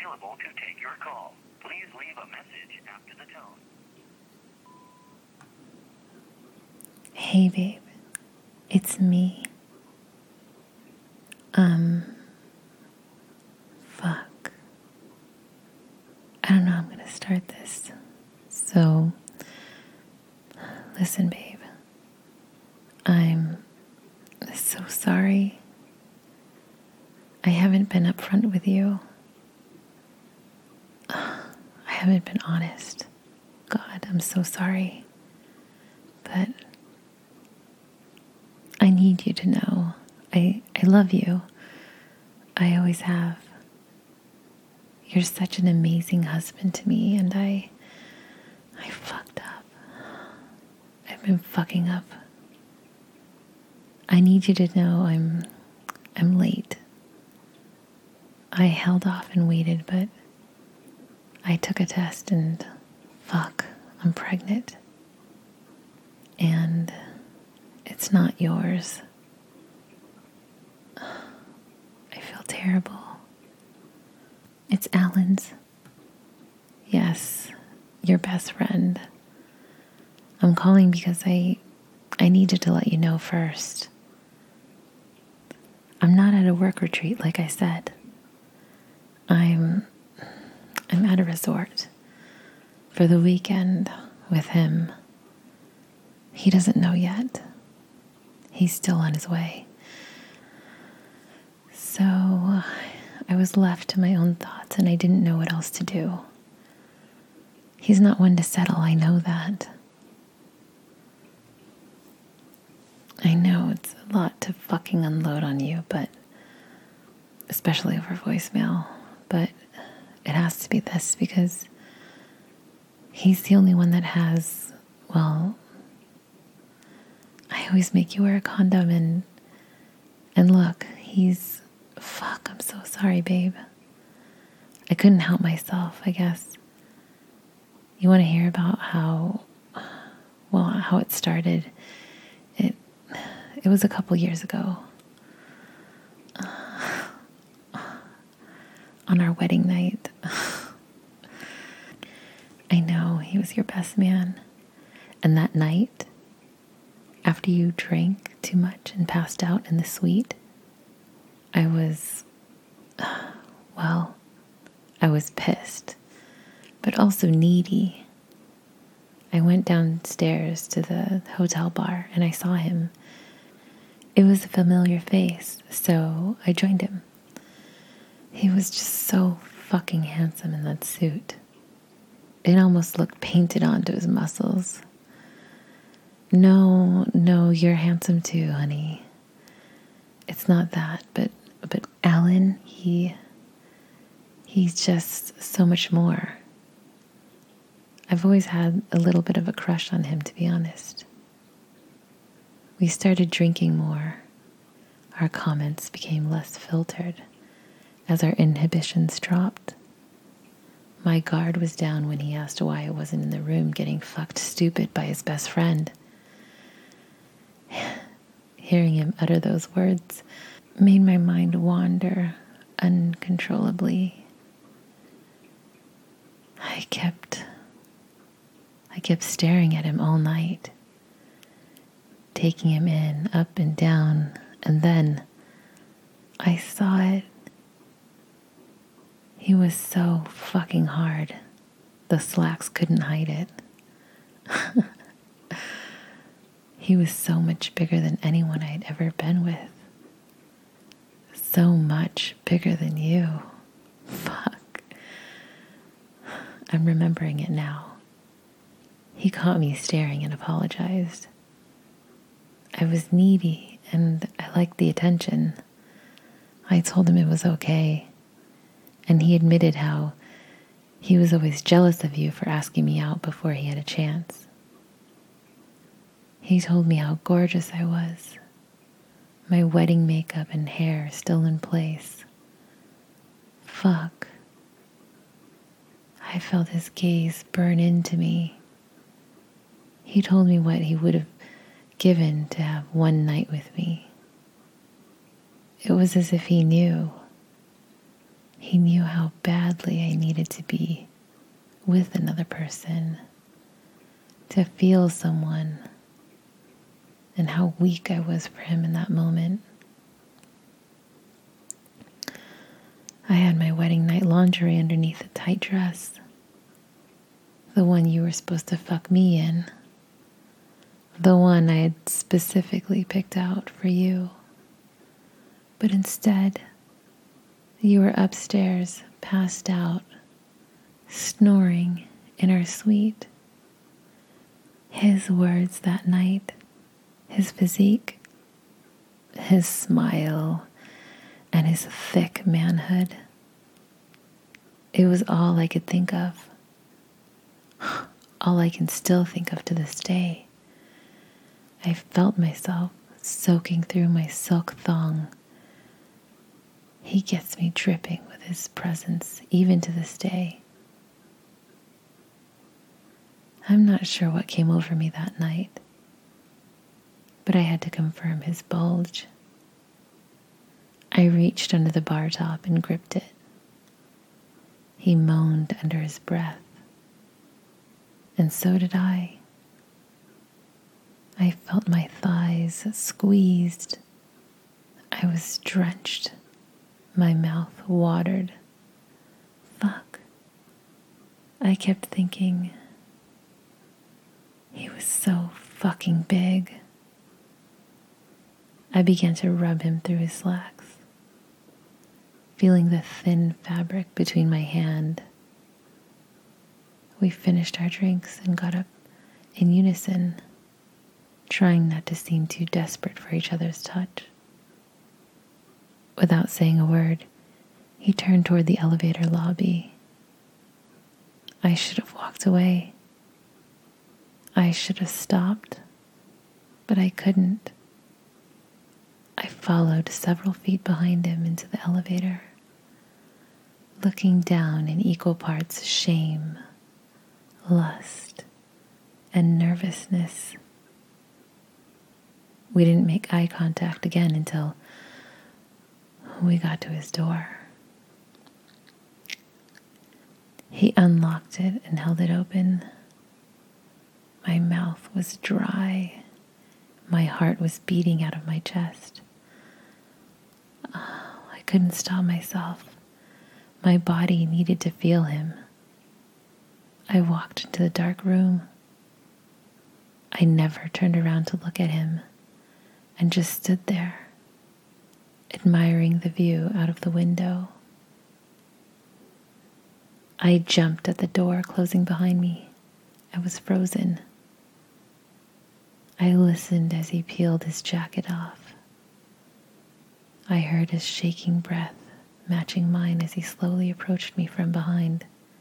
available to take your call. Please leave a message after the tone. Hey babe, it's me. Fuck. I don't know how I'm gonna start this. So, listen babe, I'm so sorry. I haven't been upfront with you. I haven't been honest. God, I'm so sorry. But I need you to know I love you. I always have. You're such an amazing husband to me, and I fucked up. I've been fucking up. I need you to know I'm late. I held off and waited, but I took a test and fuck, I'm pregnant. And it's not yours. I feel terrible. It's Alan's. Yes, your best friend. I'm calling because I needed to let you know first. I'm not at a work retreat, like I said. I'm at a resort for the weekend with him. He doesn't know yet. He's still on his way. So I was left to my own thoughts and I didn't know what else to do. He's not one to settle, I know that. I know it's a lot to fucking unload on you, but especially over voicemail, but it has to be this because he's the only one that has, well, I always make you wear a condom and look, fuck, I'm so sorry, babe. I couldn't help myself, I guess. You want to hear about how it started? It was a couple years ago. On our wedding night. I know, he was your best man. And that night, after you drank too much and passed out in the suite, I was pissed, but also needy. I went downstairs to the hotel bar and I saw him. It was a familiar face, so I joined him. He was just so fucking handsome in that suit. It almost looked painted onto his muscles. No, you're handsome too, honey. It's not that, but Alan, he's just so much more. I've always had a little bit of a crush on him, to be honest. We started drinking more. Our comments became less filtered as our inhibitions dropped. My guard was down when he asked why I wasn't in the room getting fucked stupid by his best friend. Hearing him utter those words made my mind wander uncontrollably. I kept staring at him all night, taking him in, up and down, and then I saw it. He was so fucking hard. The slacks couldn't hide it. He was so much bigger than anyone I'd ever been with. So much bigger than you. Fuck. I'm remembering it now. He caught me staring and apologized. I was needy and I liked the attention. I told him it was okay. And he admitted how he was always jealous of you for asking me out before he had a chance. He told me how gorgeous I was. My wedding makeup and hair still in place. Fuck. I felt his gaze burn into me. He told me what he would have given to have one night with me. It was as if he knew. He knew how badly I needed to be with another person, to feel someone, and how weak I was for him in that moment. I had my wedding night lingerie underneath a tight dress, the one you were supposed to fuck me in, the one I had specifically picked out for you. But instead, you were upstairs, passed out, snoring in our suite. His words that night, his physique, his smile, and his thick manhood. It was all I could think of. All I can still think of to this day. I felt myself soaking through my silk thong. He gets me dripping with his presence, even to this day. I'm not sure what came over me that night, but I had to confirm his bulge. I reached under the bar top and gripped it. He moaned under his breath, and so did I. I felt my thighs squeezed. I was drenched. My mouth watered. Fuck. I kept thinking, he was so fucking big. I began to rub him through his slacks, feeling the thin fabric between my hand. We finished our drinks and got up in unison, trying not to seem too desperate for each other's touch. Without saying a word, he turned toward the elevator lobby. I should have walked away. I should have stopped, but I couldn't. I followed several feet behind him into the elevator, looking down in equal parts shame, lust, and nervousness. We didn't make eye contact again until we got to his door. He unlocked it and held it open. My mouth was dry. My heart was beating out of my chest. Oh, I couldn't stop myself. My body needed to feel him. I walked into the dark room. I never turned around to look at him and just stood there, admiring the view out of the window. I jumped at the door closing behind me. I was frozen. I listened as he peeled his jacket off. I heard his shaking breath matching mine as he slowly approached me from behind.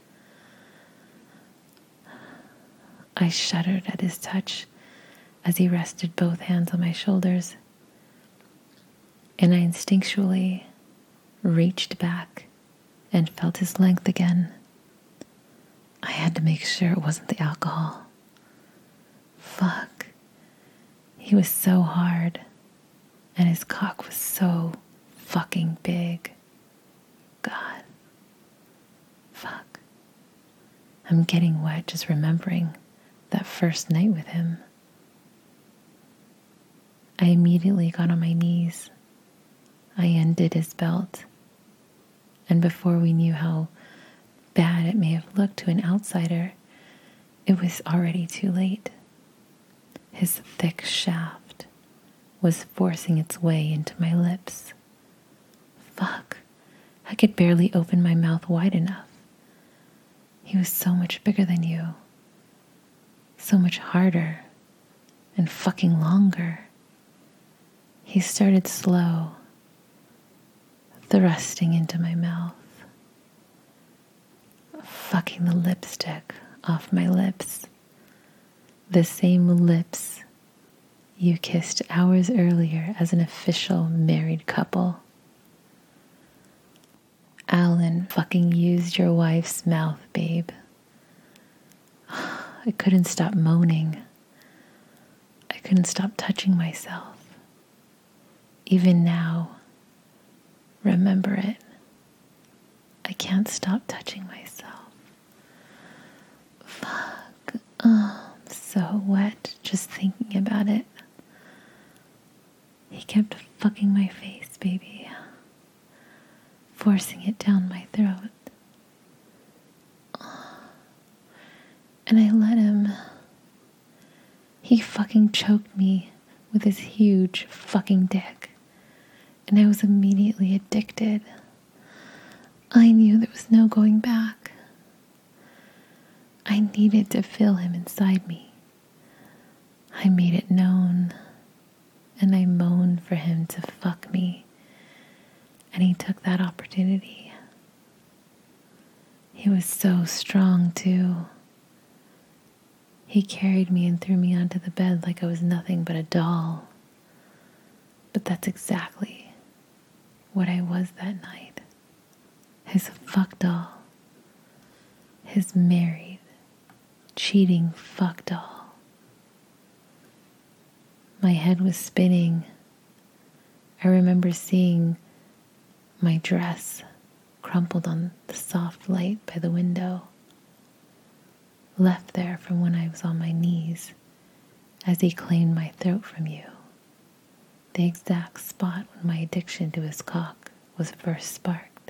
I shuddered at his touch as he rested both hands on my shoulders, and I instinctually reached back and felt his length again. I had to make sure it wasn't the alcohol. Fuck. He was so hard, and his cock was so fucking big. God. Fuck. I'm getting wet just remembering that first night with him. I immediately got on my knees. I undid his belt, and before we knew how bad it may have looked to an outsider, it was already too late. His thick shaft was forcing its way into my lips. Fuck, I could barely open my mouth wide enough. He was so much bigger than you, so much harder, and fucking longer. He started slow, thrusting into my mouth, fucking the lipstick off my lips, the same lips you kissed hours earlier as an official married couple. Alan fucking used your wife's mouth, babe. I couldn't stop moaning. I couldn't stop touching myself. Even now, remember it. can't stop touching myself. Fuck. Oh, I'm so wet just thinking about it. He kept fucking my face, baby. Forcing it down my throat. And I let him. He fucking choked me with his huge fucking dick. And I was immediately addicted. I knew there was no going back. I needed to feel him inside me. I made it known, and I moaned for him to fuck me, and he took that opportunity. He was so strong, too. He carried me and threw me onto the bed like I was nothing but a doll. But that's exactly what I was that night. His fuck doll. His married, cheating fuck doll. My head was spinning. I remember seeing my dress crumpled on the soft light by the window, left there from when I was on my knees as he claimed my throat from you, the exact spot when my addiction to his cock was first sparked.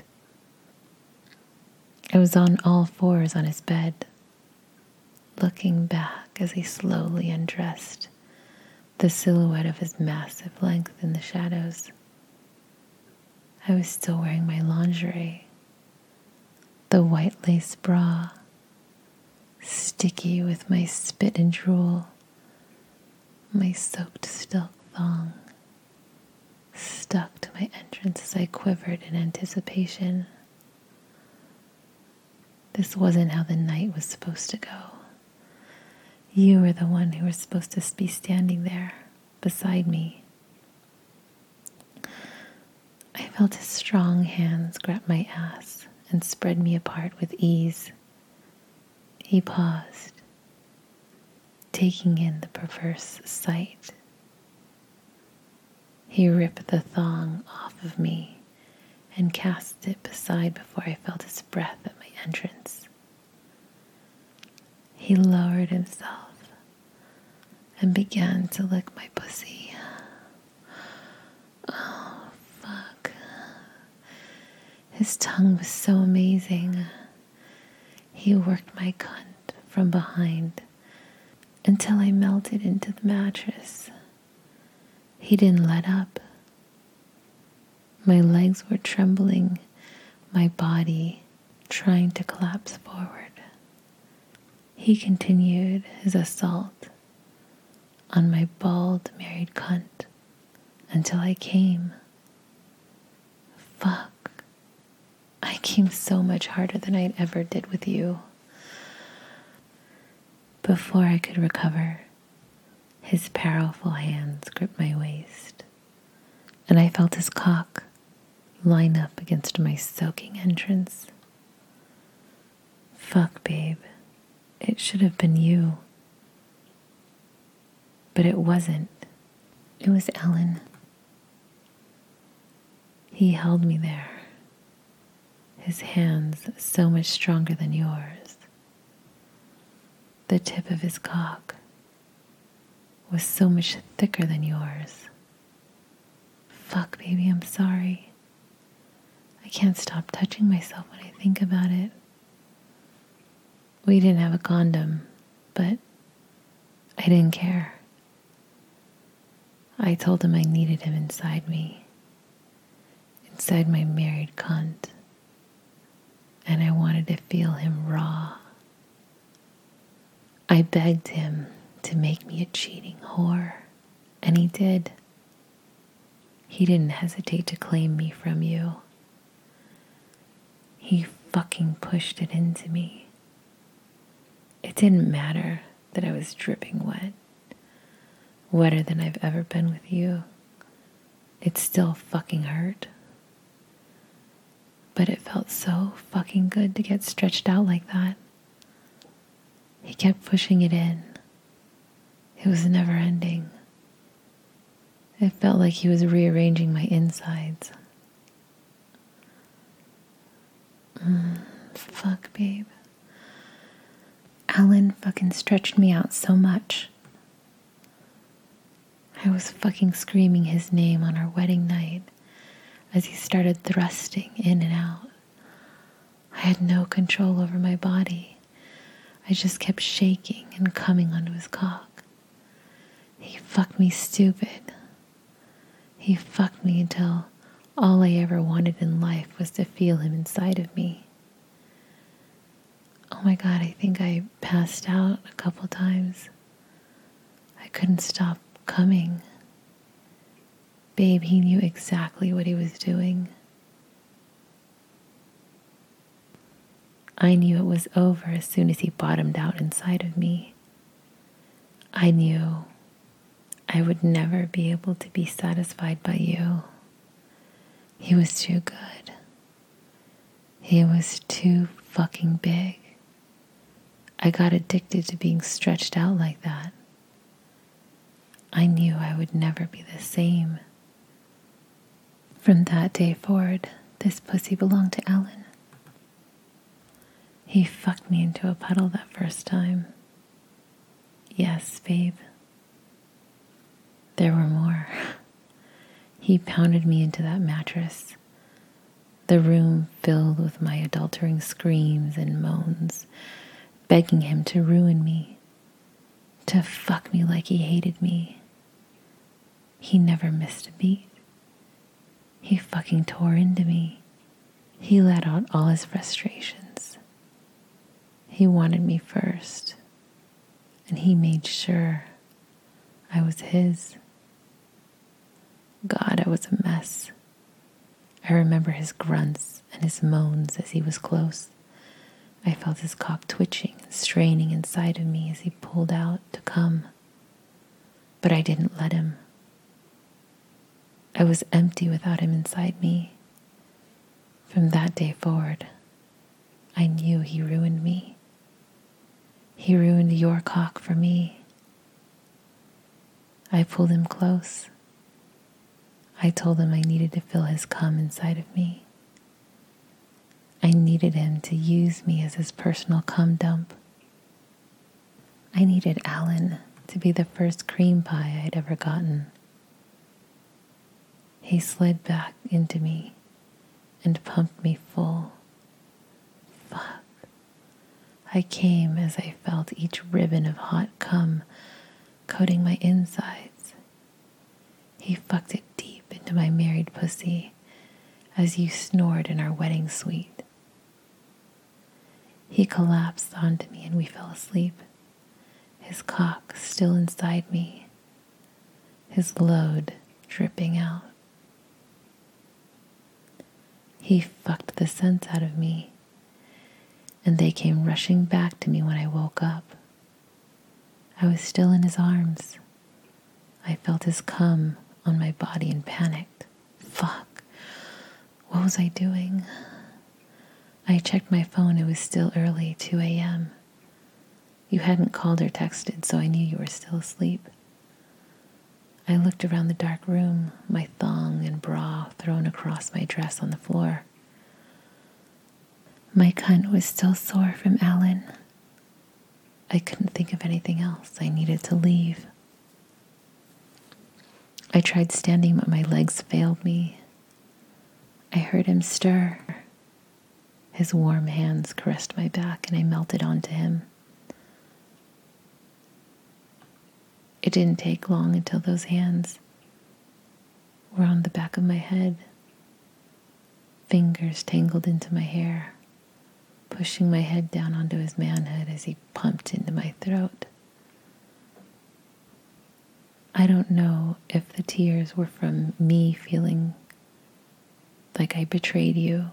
I was on all fours on his bed, looking back as he slowly undressed the silhouette of his massive length in the shadows. I was still wearing my lingerie, the white lace bra, sticky with my spit and drool, my soaked silk thong, stuck to my entrance as I quivered in anticipation. This wasn't how the night was supposed to go. You were the one who was supposed to be standing there beside me. I felt his strong hands grab my ass and spread me apart with ease. He paused, taking in the perverse sight. He ripped the thong off of me and cast it beside before I felt his breath at my entrance. He lowered himself and began to lick my pussy. Oh, fuck. His tongue was so amazing. He worked my cunt from behind until I melted into the mattress. He didn't let up. My legs were trembling, my body trying to collapse forward. He continued his assault on my bald married cunt until I came. Fuck. I came so much harder than I'd ever did with you. Before I could recover, his powerful hands gripped my waist, and I felt his cock line up against my soaking entrance. Fuck, babe. It should have been you. But it wasn't. It was Ellen. He held me there, his hands so much stronger than yours. The tip of his cock was so much thicker than yours. Fuck, baby, I'm sorry. I can't stop touching myself when I think about it. We didn't have a condom, but I didn't care. I told him I needed him inside me, inside my married cunt, and I wanted to feel him raw. I begged him to make me a cheating whore, and he did. He didn't hesitate to claim me from you. He fucking pushed it into me. It didn't matter that I was dripping wet, wetter than I've ever been with you. It still fucking hurt. But it felt so fucking good to get stretched out like that. He kept pushing it in. It was never ending. It felt like he was rearranging my insides. Fuck, babe. Alan fucking stretched me out so much. I was fucking screaming his name on our wedding night as he started thrusting in and out. I had no control over my body. I just kept shaking and coming onto his cock. He fucked me stupid. He fucked me until all I ever wanted in life was to feel him inside of me. Oh my God, I think I passed out a couple times. I couldn't stop coming. Babe, he knew exactly what he was doing. I knew it was over as soon as he bottomed out inside of me. I knew I would never be able to be satisfied by you. He was too good. He was too fucking big. I got addicted to being stretched out like that. I knew I would never be the same. From that day forward, this pussy belonged to Alan. He fucked me into a puddle that first time. Yes, babe. There were more. He pounded me into that mattress. The room filled with my adulterating screams and moans, begging him to ruin me, to fuck me like he hated me. He never missed a beat. He fucking tore into me. He let out all his frustrations. He wanted me first, and he made sure I was his. God, I was a mess. I remember his grunts and his moans as he was close. I felt his cock twitching and straining inside of me as he pulled out to come. But I didn't let him. I was empty without him inside me. From that day forward, I knew he ruined me. He ruined your cock for me. I pulled him close. I told him I needed to feel his cum inside of me. I needed him to use me as his personal cum dump. I needed Alan to be the first cream pie I'd ever gotten. He slid back into me and pumped me full. Fuck. I came as I felt each ribbon of hot cum coating my insides. He fucked it deep into my married pussy as you snored in our wedding suite. He collapsed onto me and we fell asleep, his cock still inside me, his load dripping out. He fucked the sense out of me, and they came rushing back to me when I woke up. I was still in his arms. I felt his cum on my body and panicked. Fuck. What was I doing? I checked my phone. It was still early, 2 a.m. You hadn't called or texted, so I knew you were still asleep. I looked around the dark room, my thong and bra thrown across my dress on the floor. My cunt was still sore from Alan. I couldn't think of anything else. I needed to leave. I tried standing, but my legs failed me. I heard him stir. His warm hands caressed my back, and I melted onto him. It didn't take long until those hands were on the back of my head. Fingers tangled into my hair, pushing my head down onto his manhood as he pumped into my throat. I don't know if the tears were from me feeling like I betrayed you,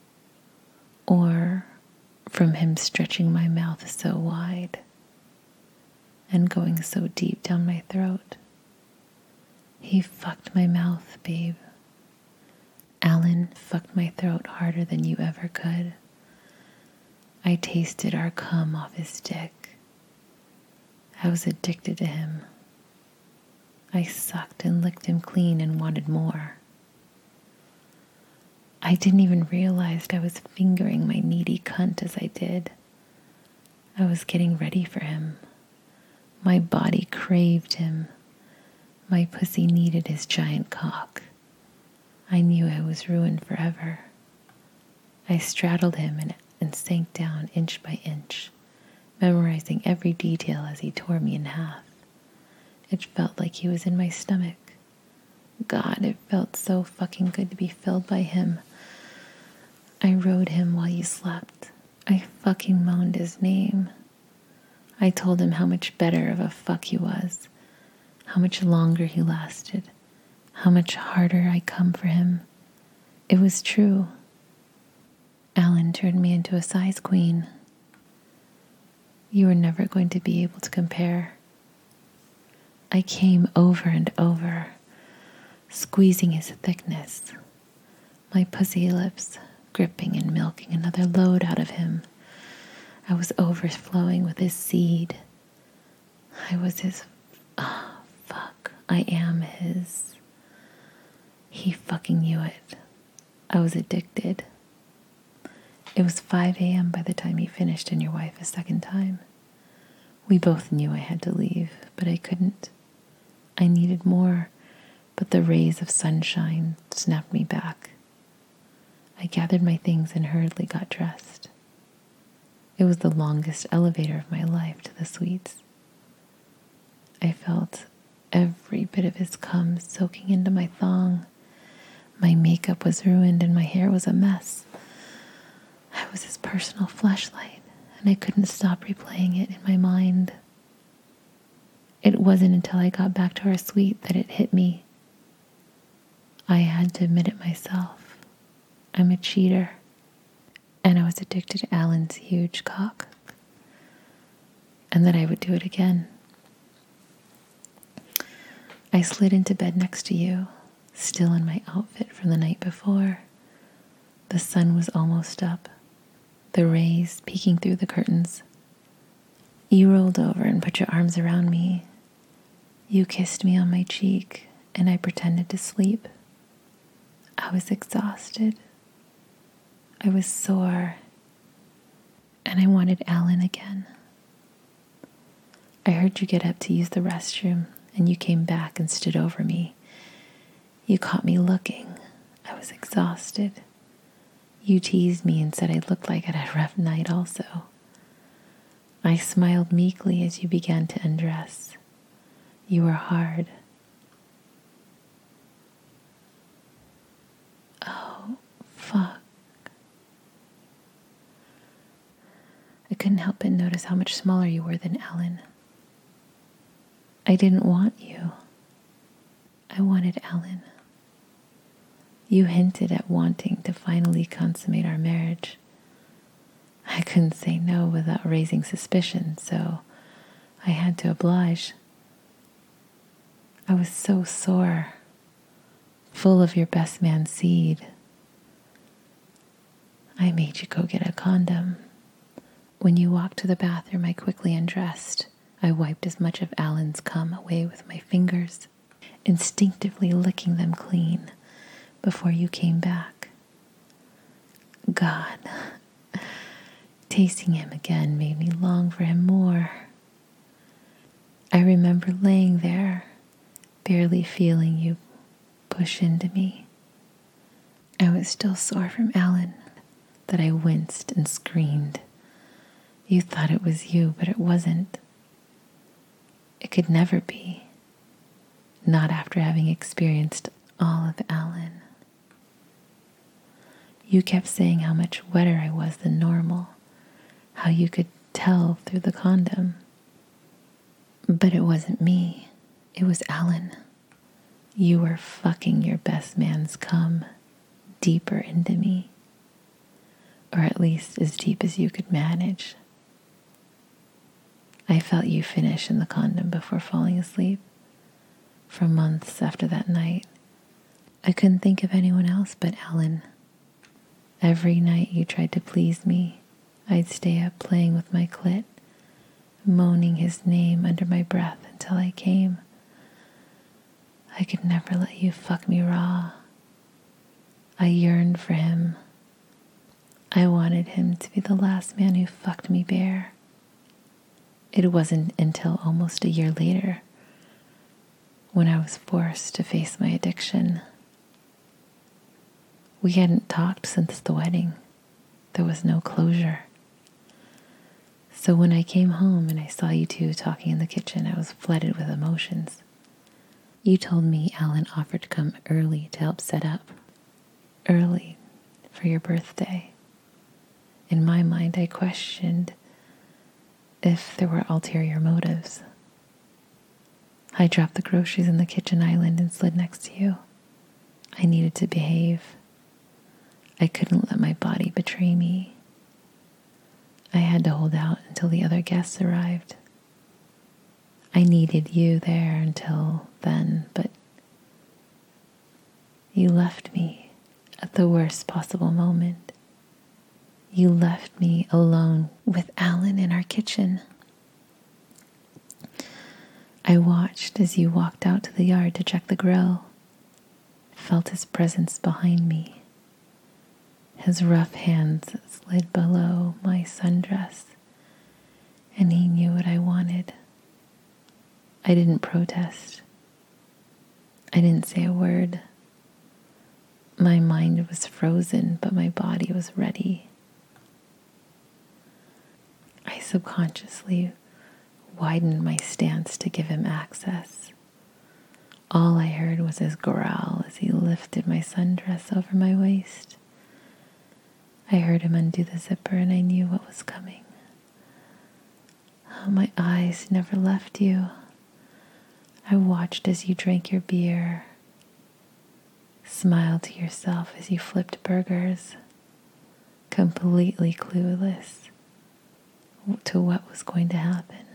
or from him stretching my mouth so wide and going so deep down my throat. He fucked my mouth, babe. Alan fucked my throat harder than you ever could. I tasted our cum off his dick. I was addicted to him. I sucked and licked him clean and wanted more. I I didn't even realize I was fingering my needy cunt as I did. I was getting ready for him. My body craved him. My pussy needed his giant cock. I knew I was ruined forever. I straddled him and sank down inch by inch, memorizing every detail as he tore me in half. It felt like he was in my stomach. God, it felt so fucking good to be filled by him. I rode him while you slept. I fucking moaned his name. I told him how much better of a fuck he was, how much longer he lasted, how much harder I come for him. It was true. Alan turned me into a size queen. You were never going to be able to compare. I came over and over, squeezing his thickness, my pussy lips gripping and milking another load out of him. I was overflowing with his seed. I was his... Oh, fuck. I am his. He fucking knew it. I was addicted. It was 5 a.m. by the time he finished in your wife a second time. We both knew I had to leave, but I couldn't. I needed more, but the rays of sunshine snapped me back. I gathered my things and hurriedly got dressed. It was the longest elevator of my life to the suites. I felt every bit of his cum soaking into my thong. My makeup was ruined and my hair was a mess. I was his personal fleshlight, and I couldn't stop replaying it in my mind. It wasn't until I got back to our suite that it hit me. I had to admit it myself. I'm a cheater, and I was addicted to Alan's huge cock, and that I would do it again. I slid into bed next to you, still in my outfit from the night before. The sun was almost up, the rays peeking through the curtains. You rolled over and put your arms around me. You kissed me on my cheek, and I pretended to sleep. I was exhausted. I was sore, and I wanted Alan again. I heard you get up to use the restroom, and you came back and stood over me. You caught me looking. I was exhausted. You teased me and said I looked like I'd had a rough night also. I smiled meekly as you began to undress. You were hard. Oh, fuck. I couldn't help but notice how much smaller you were than Alan. I didn't want you. I wanted Alan. You hinted at wanting to finally consummate our marriage. I couldn't say no without raising suspicion, so I had to oblige. I was so sore, full of your best man seed. I made you go get a condom. When you walked to the bathroom, I quickly undressed. I wiped as much of Alan's cum away with my fingers, instinctively licking them clean before you came back. God, tasting him again made me long for him more. I remember laying there, barely feeling you push into me. I was still sore from Alan, that I winced and screamed. You thought it was you, but it wasn't. It could never be. Not after having experienced all of Alan. You kept saying how much wetter I was than normal, how you could tell through the condom. But it wasn't me. It was Alan. You were fucking your best man's cum deeper into me, or at least as deep as you could manage. I felt you finish in the condom before falling asleep. For months after that night, I couldn't think of anyone else but Alan. Every night you tried to please me, I'd stay up playing with my clit, moaning his name under my breath until I came. I could never let you fuck me raw. I yearned for him. I wanted him to be the last man who fucked me bare. It wasn't until almost a year later when I was forced to face my addiction. We hadn't talked since the wedding. There was no closure. So when I came home and I saw you two talking in the kitchen, I was flooded with emotions. You told me Alan offered to come early to help set up. Early for your birthday. In my mind, I questioned if there were ulterior motives. I dropped the groceries in the kitchen island and slid next to you. I needed to behave. I couldn't let my body betray me. I had to hold out until the other guests arrived. I needed you there until then, but you left me at the worst possible moment. You left me alone with Alan in our kitchen. I watched as you walked out to the yard to check the grill. Felt his presence behind me. His rough hands slid below my sundress, and he knew what I wanted. I didn't protest. I didn't say a word. My mind was frozen, but my body was ready. I subconsciously widened my stance to give him access. All I heard was his growl as he lifted my sundress over my waist. I heard him undo the zipper and I knew what was coming. Oh, my eyes never left you. I watched as you drank your beer, smiled to yourself as you flipped burgers, completely clueless to what was going to happen.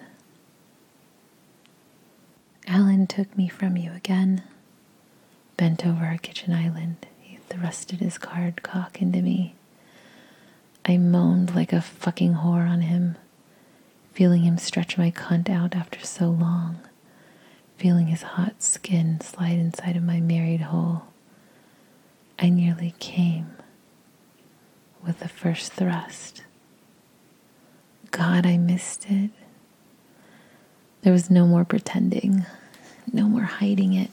Alan took me from you again, bent over our kitchen island. He thrusted his hard cock into me. I moaned like a fucking whore on him, feeling him stretch my cunt out after so long, feeling his hot skin slide inside of my married hole. I nearly came with the first thrust. God, I missed it. There was no more pretending, no more hiding it.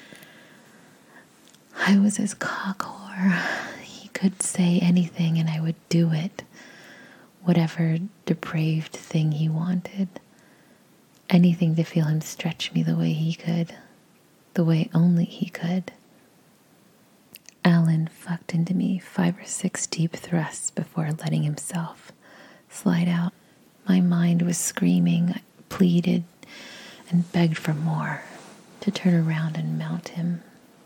I was his cock whore. He could say anything and I would do it. Whatever depraved thing he wanted. Anything to feel him stretch me the way he could. The way only he could. Alan fucked into me 5 or 6 deep thrusts before letting himself slide out. My mind was screaming. I pleaded and begged for more, to turn around and mount him.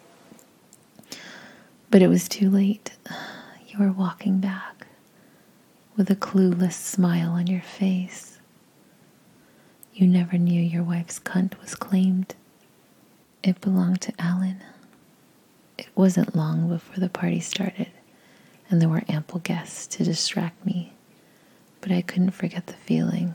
But it was too late. You were walking back with a clueless smile on your face. You never knew your wife's cunt was claimed. It belonged to Alan. It wasn't long before the party started, and there were ample guests to distract me, but I couldn't forget the feeling.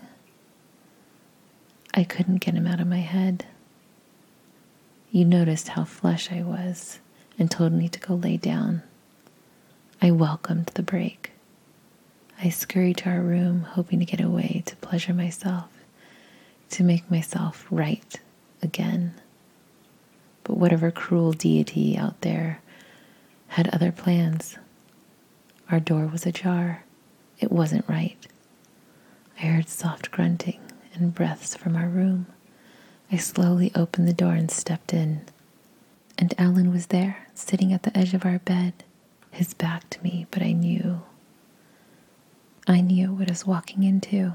I couldn't get him out of my head. You noticed how flush I was and told me to go lay down. I welcomed the break. I scurried to our room, hoping to get away to pleasure myself, to make myself right again. But whatever cruel deity out there had other plans. Our door was ajar. It wasn't right. I heard soft grunting and breaths from our room. I slowly opened the door and stepped in. And Alan was there, sitting at the edge of our bed, his back to me, but I knew what I was walking into.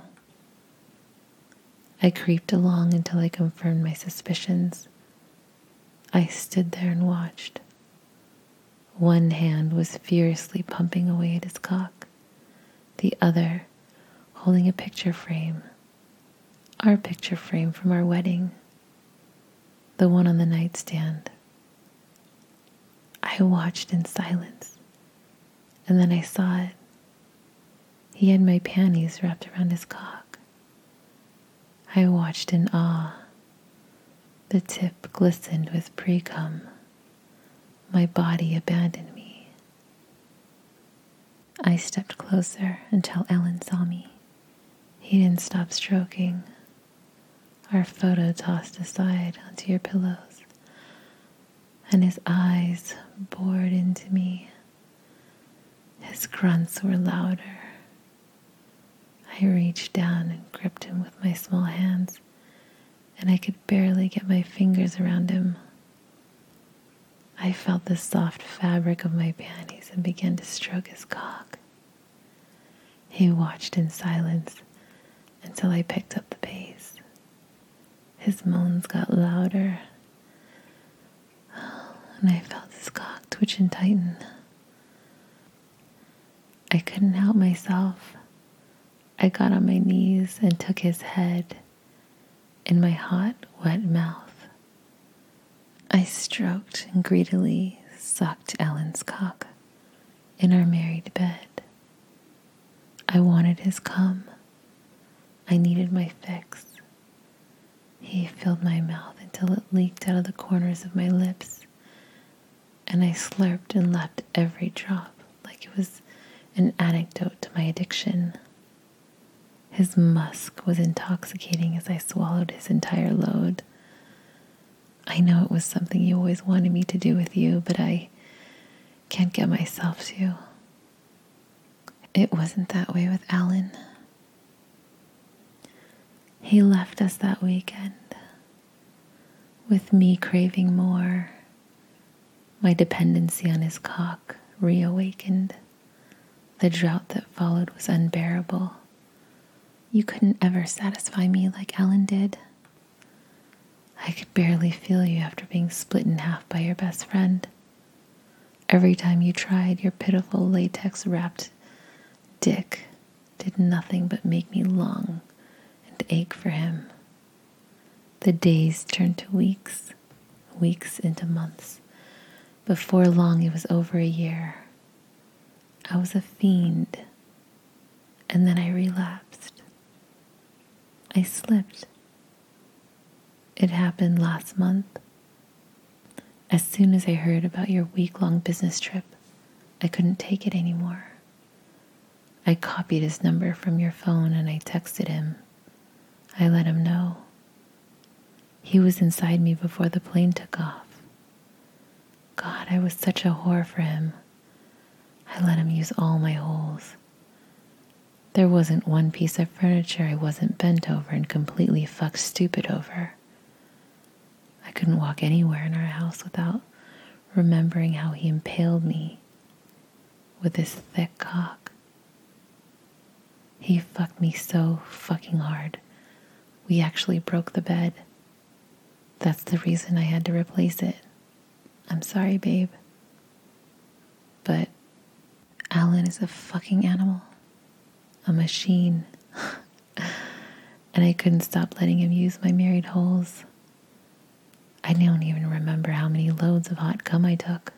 I creeped along until I confirmed my suspicions. I stood there and watched. One hand was furiously pumping away at his cock, the other holding a picture frame, our picture frame from our wedding, the one on the nightstand. I watched in silence, and then I saw it. He had my panties wrapped around his cock. I watched in awe. The tip glistened with pre-cum. My body abandoned me. I stepped closer until Alan saw me. He didn't stop stroking. Our photo tossed aside onto your pillows, and his eyes bored into me. His grunts were louder. I reached down and gripped him with my small hands, and I could barely get my fingers around him. I felt the soft fabric of my panties and began to stroke his cock. He watched in silence until I picked up the pace. His moans got louder, and I felt his cock twitch and tighten. I couldn't help myself. I got on my knees and took his head in my hot, wet mouth. I stroked and greedily sucked Alan's cock in our married bed. I wanted his cum. I needed my fix. He filled my mouth until it leaked out of the corners of my lips, and I slurped and lapped every drop like it was an antidote to my addiction. His musk was intoxicating as I swallowed his entire load. I know it was something you always wanted me to do with you, but I can't get myself to. It wasn't that way with Alan. He left us that weekend, with me craving more. My dependency on his cock reawakened. The drought that followed was unbearable. You couldn't ever satisfy me like Alan did. I could barely feel you after being split in half by your best friend. Every time you tried, your pitiful latex-wrapped dick did nothing but make me long and ache for him. The days turned to weeks, weeks into months. Before long, it was over a year. I was a fiend, and then I relapsed. I slipped. It happened last month. As soon as I heard about your week-long business trip, I couldn't take it anymore. I copied his number from your phone and I texted him. I let him know. He was inside me before the plane took off. God, I was such a whore for him. I let him use all my holes. There wasn't one piece of furniture I wasn't bent over and completely fucked stupid over. I couldn't walk anywhere in our house without remembering how he impaled me with his thick cock. He fucked me so fucking hard. We actually broke the bed. That's the reason I had to replace it. I'm sorry, babe. But Alan is a fucking animal. A machine. And I couldn't stop letting him use my married holes. I don't even remember how many loads of hot cum I took.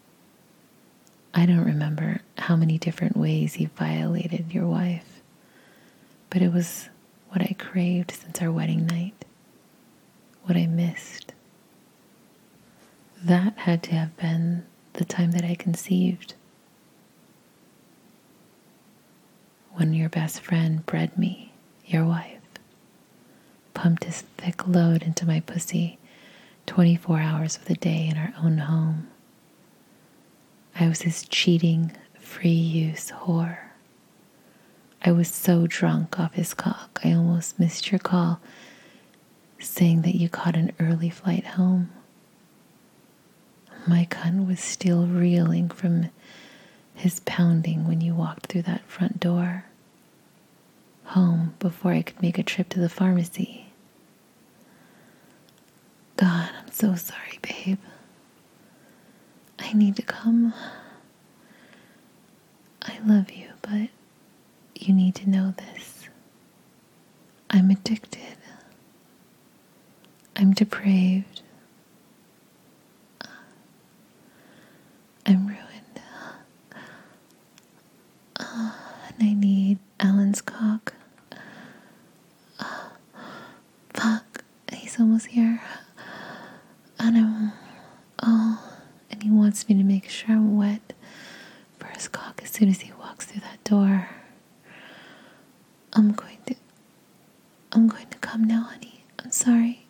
I don't remember how many different ways he violated your wife. But it was what I craved since our wedding night. What I missed. That had to have been the time that I conceived. When your best friend bred me, your wife, pumped his thick load into my pussy 24 hours of the day in our own home. I was his cheating, free-use whore. I was so drunk off his cock, I almost missed your call saying that you caught an early flight home. My cunt was still reeling from his pounding when you walked through that front door. Home before I could make a trip to the pharmacy. God, I'm so sorry, babe. I need to come. I love you, but you need to know this. I'm addicted. I'm depraved. I'm ruined. And I need Alan's cock. Fuck, he's almost here. And and he wants me to make sure I'm wet for his cock as soon as he walks through that door. I'm going to come now, honey. I'm sorry.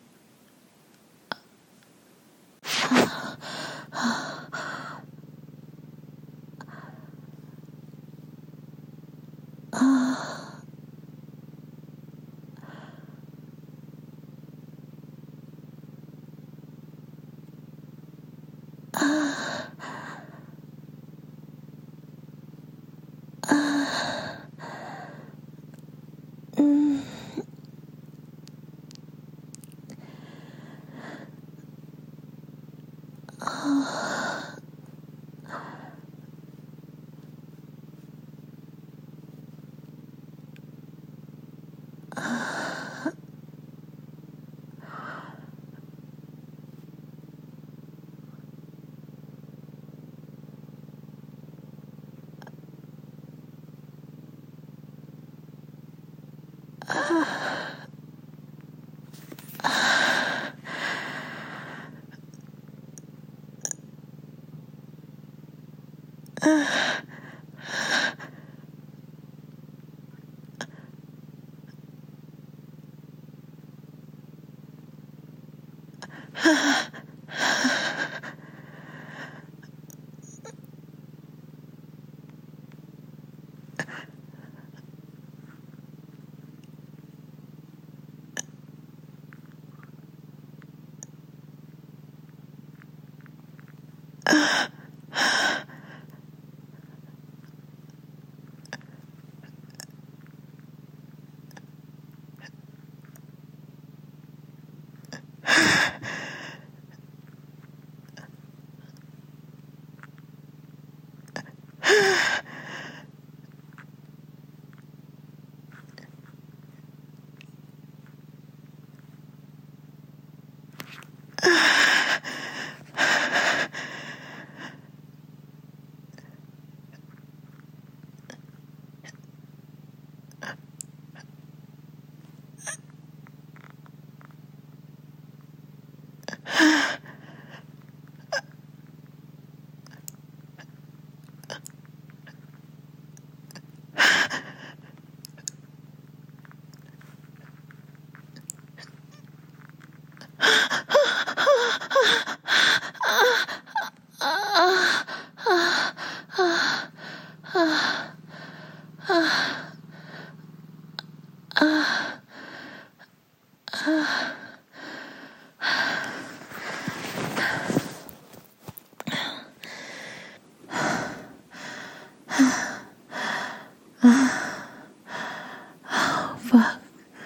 Fuck.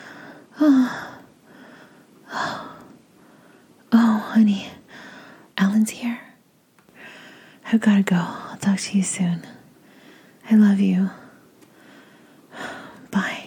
Oh, honey. Alan's here. I've gotta go. I'll talk to you soon. I love you. Bye.